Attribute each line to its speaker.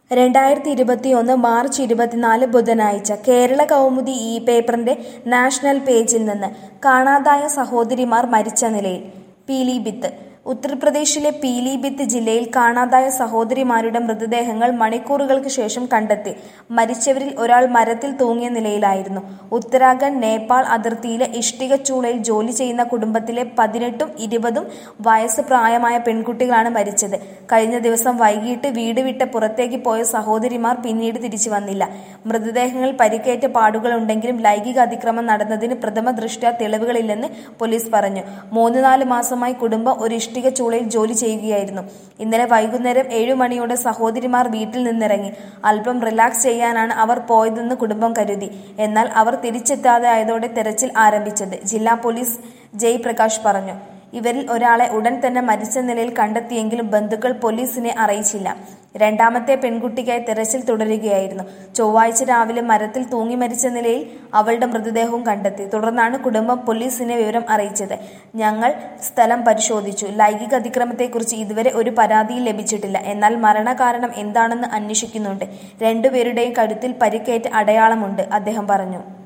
Speaker 1: 2021 March 24 ബുധനാഴ്ച കേരള കൗമുദി പേപ്പറിന്റെ national പേജിൽ നിന്ന് കാണാതായ സഹോദരിമാർ മരിച്ച നിലയിൽ. പീലിഭിത്ത് ഉത്തർപ്രദേശിലെ പീലിഭിത്ത് ജില്ലയിൽ കാണാതായ സഹോദരിമാരുടെ മൃതദേഹങ്ങൾ മണിക്കൂറുകൾക്ക് ശേഷം കണ്ടെത്തി. മരിച്ചവരിൽ ഒരാൾ മരത്തിൽ തൂങ്ങിയ നിലയിലായിരുന്നു. ഉത്തരാഖണ്ഡ് നേപ്പാൾ അതിർത്തിയിലെ ഇഷ്ടികച്ചൂളയിൽ ജോലി ചെയ്യുന്ന കുടുംബത്തിലെ 18ഉം 20ഉം വയസ്സ് പ്രായമായ പെൺകുട്ടികളാണ് മരിച്ചത്. കഴിഞ്ഞ ദിവസം വൈകിട്ട് വീട് വിട്ട് പുറത്തേക്ക് പോയ സഹോദരിമാർ പിന്നീട് തിരിച്ചു വന്നില്ല. മൃതദേഹങ്ങളിൽ പരിക്കേറ്റ പാടുകളുണ്ടെങ്കിലും ലൈംഗിക അതിക്രമം നടന്നതിന് പ്രഥമ ദൃഷ്ട്യാ തെളിവുകളില്ലെന്ന് പോലീസ് പറഞ്ഞു. 3-4 മാസമായി കുടുംബം ഒരു ചൂളയിൽ ജോലി ചെയ്യുകയായിരുന്നു. ഇന്നലെ വൈകുന്നേരം 7 മണിയോടെ സഹോദരിമാർ വീട്ടിൽ നിന്നിറങ്ങി. അല്പം റിലാക്സ് ചെയ്യാനാണ് അവർ പോയതെന്ന് കുടുംബം കരുതി. എന്നാൽ അവർ തിരിച്ചെത്താതെ ആയതോടെ തെരച്ചിൽ ആരംഭിച്ചത് ജില്ലാ പോലീസ് ജയപ്രകാശ് പറഞ്ഞു. ഇവരിൽ ഒരാളെ ഉടൻ തന്നെ മരിച്ച നിലയിൽ കണ്ടെത്തിയെങ്കിലും ബന്ധുക്കൾ പോലീസിനെ അറിയിച്ചില്ല. രണ്ടാമത്തെ പെൺകുട്ടിക്കായി തെരച്ചിൽ തുടരുകയായിരുന്നു. ചൊവ്വാഴ്ച രാവിലെ മരത്തിൽ തൂങ്ങി മരിച്ച നിലയിൽ അവളുടെ മൃതദേഹവും കണ്ടെത്തി. തുടർന്നാണ് കുടുംബം പോലീസിനെ വിവരം അറിയിച്ചത്. ഞങ്ങൾ സ്ഥലം പരിശോധിച്ചു. ലൈംഗിക അതിക്രമത്തെക്കുറിച്ച് ഇതുവരെ ഒരു പരാതിയും ലഭിച്ചിട്ടില്ല. എന്നാൽ മരണകാരണം എന്താണെന്ന് അന്വേഷിക്കുന്നുണ്ട്. 2 പേരുടെയും കഴുത്തിൽ പരിക്കേറ്റ അടയാളമുണ്ട്, അദ്ദേഹം പറഞ്ഞു.